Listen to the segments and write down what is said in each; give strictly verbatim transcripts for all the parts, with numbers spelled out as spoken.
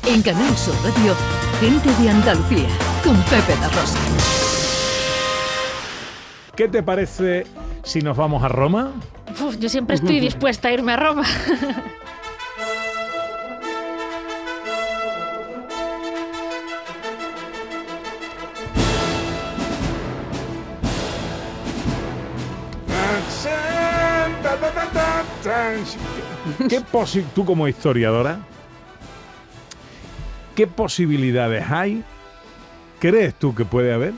En Canal Sur Radio, Gente de Andalucía, con Pepe La Rosa. ¿Qué te parece si nos vamos a Roma? Uf, yo siempre estoy dispuesta a irme a Roma. ¿Qué posi- tú como historiadora, qué posibilidades hay, crees tú que puede haber,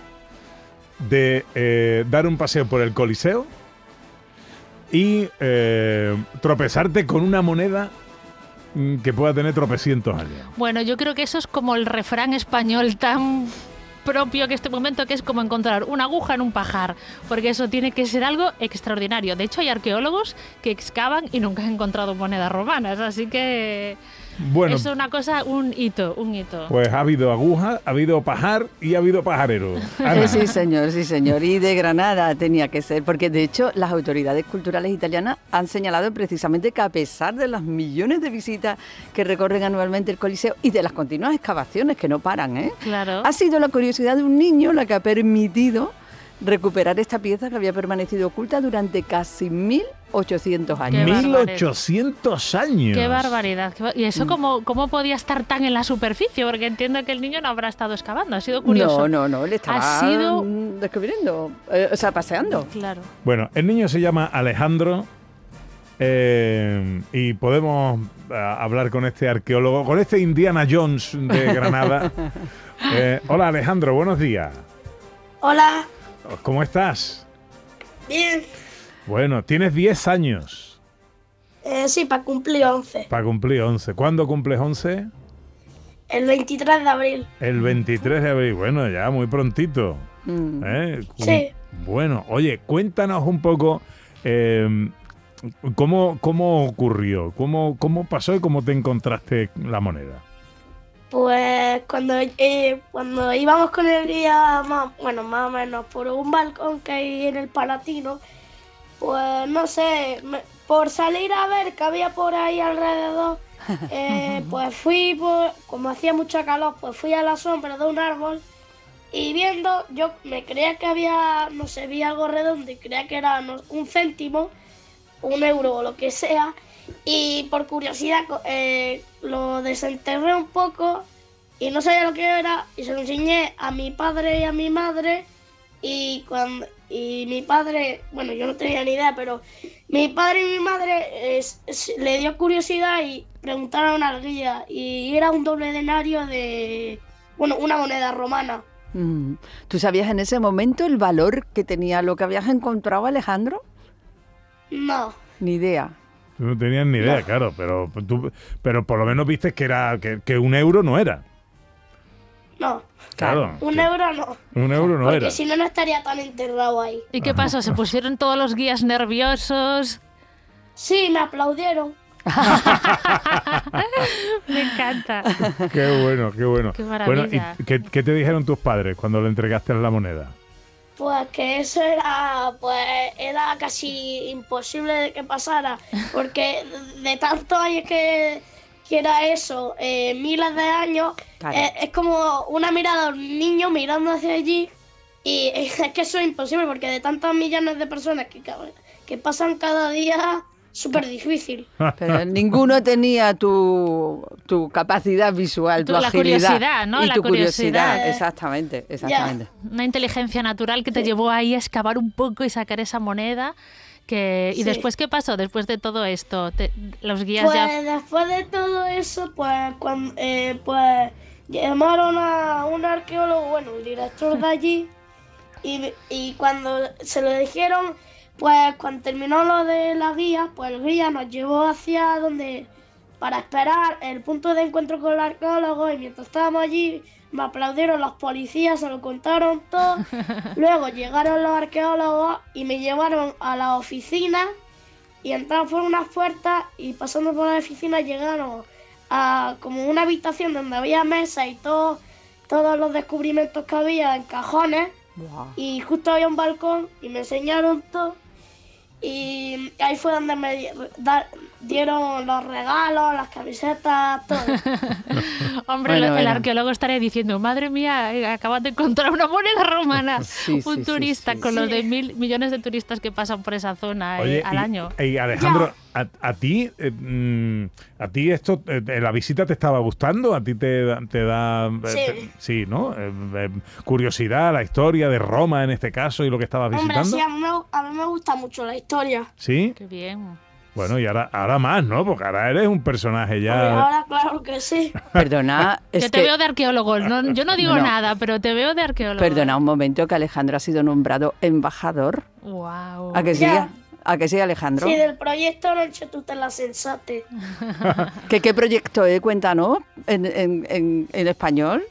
de eh, dar un paseo por el Coliseo y eh, tropezarte con una moneda mm, que pueda tener tropecientos años? Bueno, yo creo que eso es como el refrán español tan propio que este momento, que es como encontrar una aguja en un pajar, porque eso tiene que ser algo extraordinario. De hecho, hay arqueólogos que excavan y nunca han encontrado monedas romanas, así que Bueno, es una cosa, un hito, un hito. pues ha habido aguja, ha habido pajar y ha habido pajarero. Ana. Sí, señor, sí, señor. Y de Granada tenía que ser, porque de hecho las autoridades culturales italianas han señalado precisamente que a pesar de los millones de visitas que recorren anualmente el Coliseo y de las continuas excavaciones que no paran, ¿eh? Claro. Ha sido la curiosidad de un niño la que ha permitido recuperar esta pieza que había permanecido oculta durante casi mil ochocientos años. Qué mil ochocientos años. Qué barbaridad. Qué bar- ¿Y eso cómo, cómo podía estar tan en la superficie? Porque entiendo que el niño no habrá estado excavando, ha sido curioso. No, no, no, le estaba Ha sido- mm, descubriendo, eh, o sea, paseando. Claro. Bueno, el niño se llama Alejandro eh, y podemos eh, hablar con este arqueólogo, con este Indiana Jones de Granada. Eh, hola Alejandro, buenos días. Hola, ¿Cómo estás? bien. Bueno, tienes diez años Eh, sí, para cumplir once. para cumplir once. ¿Cuándo cumples once? El veintitrés de abril. El veintitrés de abril. Bueno, ya muy prontito. Mm. ¿Eh? Cu- Sí. Bueno, oye, cuéntanos un poco eh, cómo, cómo ocurrió, cómo, cómo pasó y cómo te encontraste la moneda. Pues cuando, eh, cuando íbamos con el guía, más, bueno, más o menos por un balcón que hay en el Palatino, pues no sé, me- por salir a ver qué había por ahí alrededor, eh, pues fui, por, como hacía mucha calor, pues fui a la sombra de un árbol y viendo, yo me creía que había, no sé, vi algo redondo y creía que era no- un céntimo, un euro o lo que sea, y por curiosidad co- eh, lo desenterré un poco y no sabía lo que era y se lo enseñé a mi padre y a mi madre y cuando y mi padre, bueno, yo no tenía ni idea, pero mi padre y mi madre eh, s- le dio curiosidad y preguntaron al guía y era un doble denario de, bueno, una moneda romana. Mm. ¿Tú sabías en ese momento el valor que tenía lo que habías encontrado, Alejandro? No, Ni idea. Tú no tenías ni idea, claro, pero tú, pero por lo menos viste que era que, que un euro no era. no, Claro. un que euro no, Un euro no porque era. si no, no estaría tan enterrado ahí. ¿Y qué pasó? ¿Se pusieron todos los guías nerviosos? Sí, me aplaudieron. Me encanta. Qué bueno, qué bueno. Qué Bueno, maravilla. ¿y qué, qué te dijeron tus padres cuando le entregaste la moneda? Pues que eso era, pues era casi imposible de que pasara, porque de tantos años que, que era eso, eh, miles de años, Claro. eh, es como una mirada de un niño mirando hacia allí, y es que eso es imposible, porque de tantos millones de personas que, ca- que pasan cada día, súper difícil. Pero ninguno tenía tu, tu capacidad visual, tu Tu- la agilidad. curiosidad, ¿no? Y La tu curiosidad. curiosidad. Exactamente, exactamente. Una inteligencia natural que te llevó ahí a excavar un poco y sacar esa moneda. Que... ¿Y Sí. después qué pasó? Después de todo esto, Te- los guías Pues ya... después de todo eso, pues, cuando, eh, pues llamaron a un arqueólogo, bueno, el director de allí, y, y cuando se lo dijeron, pues cuando terminó lo de la guía, pues el guía nos llevó hacia donde, para esperar el punto de encuentro con el arqueólogo, y mientras estábamos allí, me aplaudieron los policías, se lo contaron todo. Luego llegaron los arqueólogos y me llevaron a la oficina y entraron por unas puertas y pasando por la oficina llegaron a como una habitación donde había mesas y todo, todos los descubrimientos que había en cajones Wow. y justo había un balcón y me enseñaron todo Y ahí fue donde me di- da- dieron los regalos, las camisetas, todo. Hombre, Bueno, el bueno. arqueólogo estaría diciendo, madre mía, eh, acabas de encontrar una moneda romana. Sí, Un sí, sí, turista sí, con sí. los de mil millones de turistas que pasan por esa zona eh, Oye, al y, año. y Alejandro, a, a ti, eh, mm, a ti esto, eh, la visita te estaba gustando, a ti te, da- te da, eh, Sí. te- sí, ¿no? Eh, eh, curiosidad, la historia de Roma en este caso y lo que estabas Hombre, visitando. sí, a mí, me, a mí me gusta mucho la historia. Sí. Qué bien. Bueno, y ahora, ahora más, ¿no? Porque ahora eres un personaje Hombre, ya. ahora claro que sí. Perdona, es Yo te que... veo de arqueólogo. No, yo no digo No, no. nada, pero te veo de arqueólogo. Perdona un momento, que Alejandro ha sido nombrado embajador. Wow. ¿A que sí? Ya. ¿A que sí, Alejandro? Sí, del proyecto Noche tú te la sensate. ¿Qué, qué proyecto es? Cuéntanos, en, en, en, en español.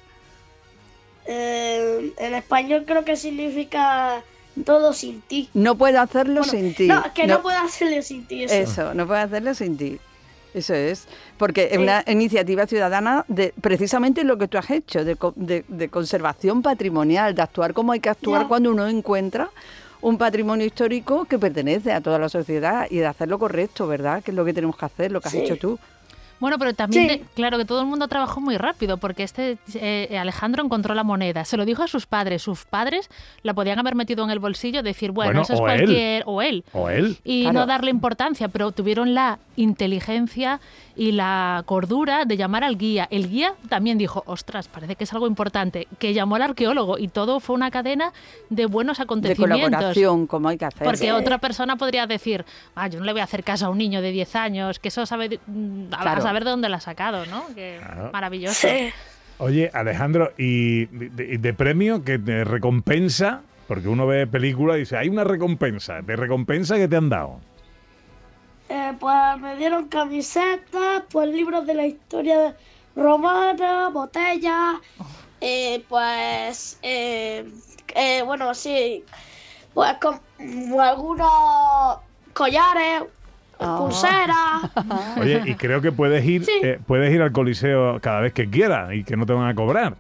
Eh, en español creo que significa todo sin ti. No puedo hacerlo Bueno, sin ti. No, que no, puedo hacerle sin ti eso. Eso, no puedo hacerlo sin ti. Eso es. Porque es una iniciativa ciudadana de precisamente lo que tú has hecho, de, co- de- de conservación patrimonial, de actuar como hay que actuar Ya. cuando uno encuentra un patrimonio histórico que pertenece a toda la sociedad y de hacer lo correcto, ¿verdad? Que es lo que tenemos que hacer, lo que has Sí. hecho tú. Bueno, pero también, Sí. de- claro, que todo el mundo trabajó muy rápido, porque este eh, Alejandro encontró la moneda, se lo dijo a sus padres, sus padres la podían haber metido en el bolsillo, decir, bueno, Bueno, eso es o él. cualquier, o él, O él. y Claro. no darle importancia, pero tuvieron la inteligencia y la cordura de llamar al guía. El guía también dijo, ostras, parece que es algo importante, que llamó al arqueólogo y todo fue una cadena de buenos De acontecimientos. colaboración, como hay que hacer. Porque Sí. otra persona podría decir, ah, yo no le voy a hacer caso a un niño de diez años, que eso sabe, de- mm, a- Claro. a saber de dónde la ha sacado, ¿no? Que Claro. maravilloso. Sí. Oye, Alejandro, ¿y de, de premio que te recompensa? Porque uno ve películas y dice, hay una recompensa. ¿De recompensa que te han dado? Eh, pues me dieron camisetas, pues libros de la historia romana, botellas, eh, pues, eh, eh, bueno, sí, pues con algunos collares, Ah. pulseras. Oye, y creo que puedes ir, Sí. eh, puedes ir al Coliseo cada vez que quieras y que no te van a cobrar.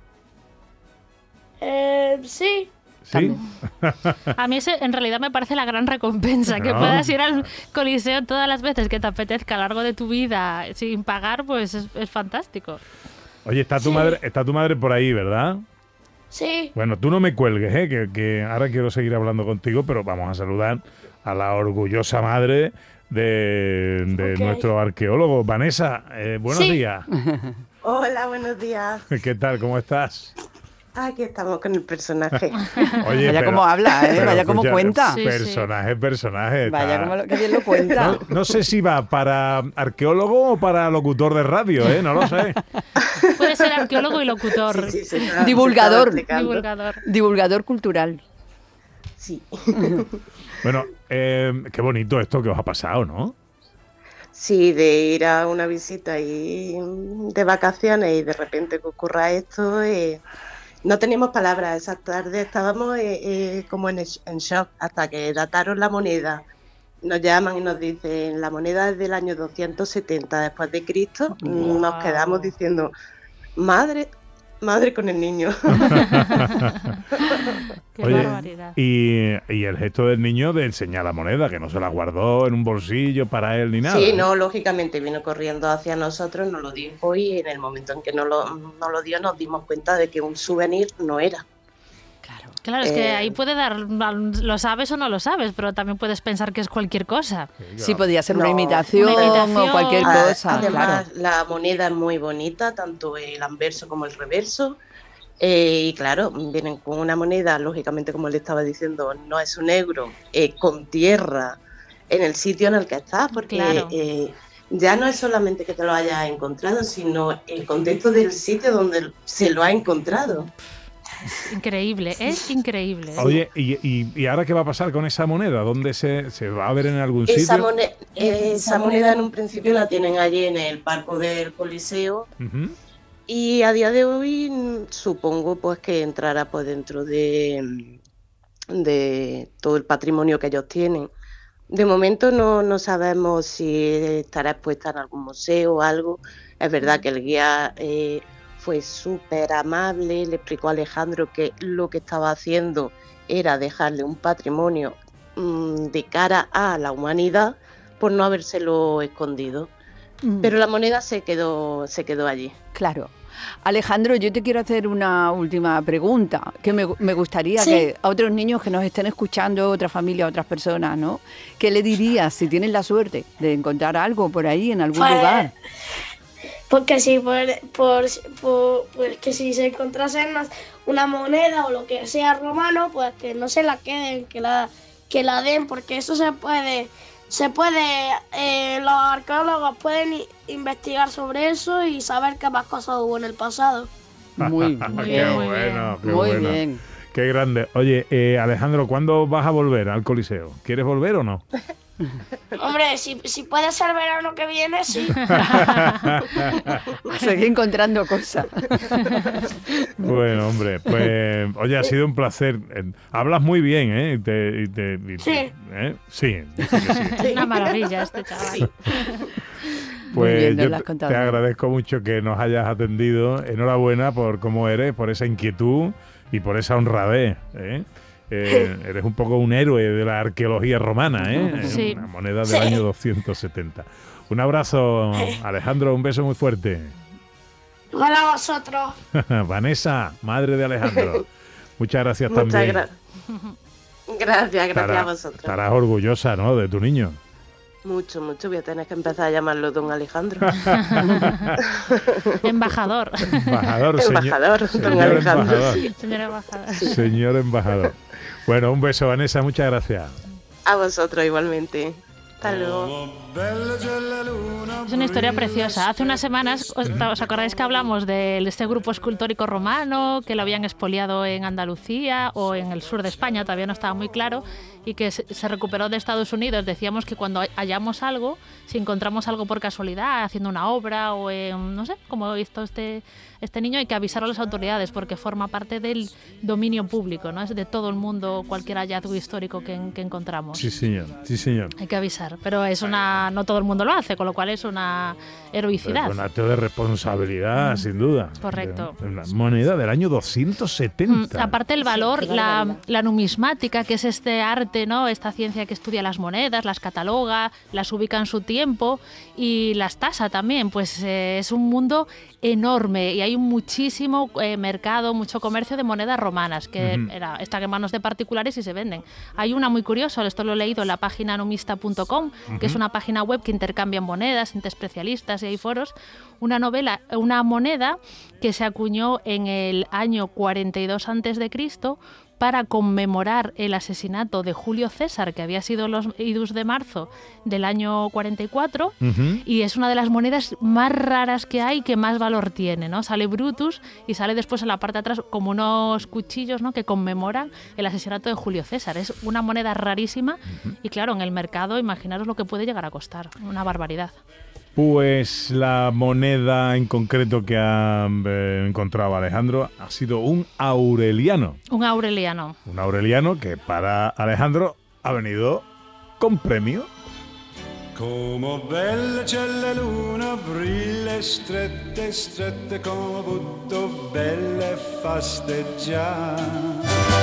Eh, sí, ¿Sí? A mí ese, en realidad me parece la gran recompensa, que No. puedas ir al Coliseo todas las veces que te apetezca a lo largo de tu vida sin pagar, pues es, es fantástico. Oye, está tu Sí. madre, está tu madre por ahí, ¿verdad? sí. Bueno, tú no me cuelgues, ¿eh? que, que ahora quiero seguir hablando contigo, pero vamos a saludar a la orgullosa madre de, de Ok. nuestro arqueólogo. Vanessa, eh, buenos Sí. días. Hola, buenos días. ¿Qué tal? ¿Cómo estás? Aquí estamos con el personaje. Oye, Vaya pero- cómo habla, ¿eh? pero Vaya cómo escucha, cuenta. Sí, sí. Personaje, personaje. Vaya está- como lo, que bien lo cuenta. No, no sé si va para arqueólogo o para locutor de radio, ¿eh? No lo sé. Puede ser arqueólogo y locutor, Sí, sí, se está- Divulgador. se estaba explicando. divulgador. Divulgador cultural. Sí. Bueno, eh, qué bonito esto que os ha pasado, ¿no? Sí, de ir a una visita y de vacaciones y de repente que ocurra esto, eh, no teníamos palabras. Esa tarde estábamos eh, eh, como en, en shock hasta que dataron la moneda. Nos llaman y nos dicen, la moneda es del año doscientos setenta después de Cristo. Wow. Nos quedamos diciendo, madre, madre con el niño. Qué Oye, barbaridad. y, y el gesto del niño de enseñar la moneda, que no se la guardó en un bolsillo para él ni nada. Sí, ¿eh? no, lógicamente vino corriendo hacia nosotros, nos lo dijo y en el momento en que nos lo, nos lo dio nos dimos cuenta de que un souvenir no era. Claro. Claro, es que eh, ahí puede dar, lo sabes o no lo sabes, pero también puedes pensar que es cualquier cosa. Sí, podía ser una No. imitación, Una imitación. o cualquier Ah, cosa, Además, claro. la moneda es muy bonita, tanto el anverso como el reverso. Eh, y claro, vienen con una moneda, lógicamente, como le estaba diciendo, no es un euro, eh, con tierra en el sitio en el que estás, porque Claro. eh, ya no es solamente que te lo hayas encontrado, sino el contexto del sitio donde se lo ha encontrado. Increíble, es increíble. Oye, ¿y, y, y ahora qué va a pasar con esa moneda? ¿Dónde se, se va a ver en algún Esa, sitio? mone- eh, esa moneda en un principio la tienen allí en el Parco del Coliseo. Ujú. Y a día de hoy mm, supongo pues que entrará pues dentro de, de todo el patrimonio que ellos tienen. De momento no, no sabemos si estará expuesta en algún museo o algo. Es verdad que el guía eh, fue súper amable, le explicó a Alejandro que lo que estaba haciendo era dejarle un patrimonio mmm, de cara a la humanidad por no habérselo escondido. Mm. Pero la moneda se quedó, se quedó allí. Claro. Alejandro, yo te quiero hacer una última pregunta, que me, me gustaría ¿Sí? que a otros niños que nos estén escuchando, otras familias, otras personas, ¿no? ¿Qué le dirías si tienen la suerte de encontrar algo por ahí, en algún pues, lugar? Porque si, por, por, por, pues que si se encontrase una, una moneda o lo que sea romano, pues que no se la queden, que la, que la den, porque eso se puede... Se puede, eh, los arqueólogos pueden investigar sobre eso y saber qué más cosas hubo en el pasado. Muy bien. Muy qué bueno, bien. Qué muy bueno. bien. Qué grande. Oye, eh, Alejandro, ¿cuándo vas a volver al Coliseo? ¿Quieres volver o no? Hombre, si, si puede ser verano que viene, sí. Seguí encontrando cosas. Bueno, hombre, pues, oye, ha sido un placer. Hablas muy bien, ¿eh? Y te, y te, y sí. ¿eh? Sí, dice que sí. Es una maravilla este chaval. Pues bien, yo te, te agradezco mucho que nos hayas atendido. Enhorabuena por cómo eres, por esa inquietud y por esa honradez, ¿eh? Eh, eres un poco un héroe de la arqueología romana, ¿eh? Sí. Una moneda del año doscientos setenta. Un abrazo, Alejandro, un beso muy fuerte. Hola a vosotros. Vanessa, madre de Alejandro. Muchas gracias Muchas también. Gra gracias, gracias Estará, a vosotros. Estarás orgullosa, ¿no?, de tu niño. Mucho, mucho. Voy a tener que empezar a llamarlo don Alejandro. Embajador. Embajador, señor, embajador, señor don Alejandro. Embajador. Sí. Señor embajador. Señor embajador. Bueno, un beso, Vanessa, muchas gracias. A vosotros igualmente. Hasta luego. Es una historia preciosa. Hace unas semanas, ¿os, os acordáis que hablamos de este grupo escultórico romano que lo habían expoliado en Andalucía o en el sur de España? Todavía no estaba muy claro. Y que se, se recuperó de Estados Unidos. Decíamos que cuando hallamos algo, si encontramos algo por casualidad, haciendo una obra o en, no sé, como visto este, este niño, hay que avisar a las autoridades porque forma parte del dominio público, ¿no? Es de todo el mundo cualquier hallazgo histórico que, que encontramos. Sí, señor, sí, señor. Hay que avisar, pero es una, no todo el mundo lo hace, con lo cual es una heroicidad. Es un acto de responsabilidad, mm. sin duda. Correcto. Una moneda del año doscientos setenta. Mm, aparte el valor, sí, la, la numismática, que es este arte, ¿no? Esta ciencia que estudia las monedas, las cataloga, las ubica en su tiempo y las tasa también, pues eh, es un mundo enorme y hay muchísimo eh, mercado, mucho comercio de monedas romanas que uh-huh. era, están en manos de particulares y se venden. Hay una muy curiosa, esto lo he leído en la página numista punto com, uh-huh. que es una página web que intercambia monedas entre especialistas y hay foros, una novela, una moneda que se acuñó en el año cuarenta y dos antes de Cristo para conmemorar el asesinato de Julio César, que había sido los idus de marzo del año cuarenta y cuatro, uh-huh. y es una de las monedas más raras que hay, que más valor tiene, ¿no? Sale Brutus y sale después en la parte de atrás como unos cuchillos, ¿no?, que conmemoran el asesinato de Julio César. Es una moneda rarísima uh-huh. y claro, en el mercado, imaginaros lo que puede llegar a costar, una barbaridad. Pues la moneda en concreto que ha eh, encontrado Alejandro ha sido un aureliano. Un aureliano. Un aureliano que para Alejandro ha venido con premio. Como bella c'è la luna, brille strette, strette come butto, belle fasteggiare.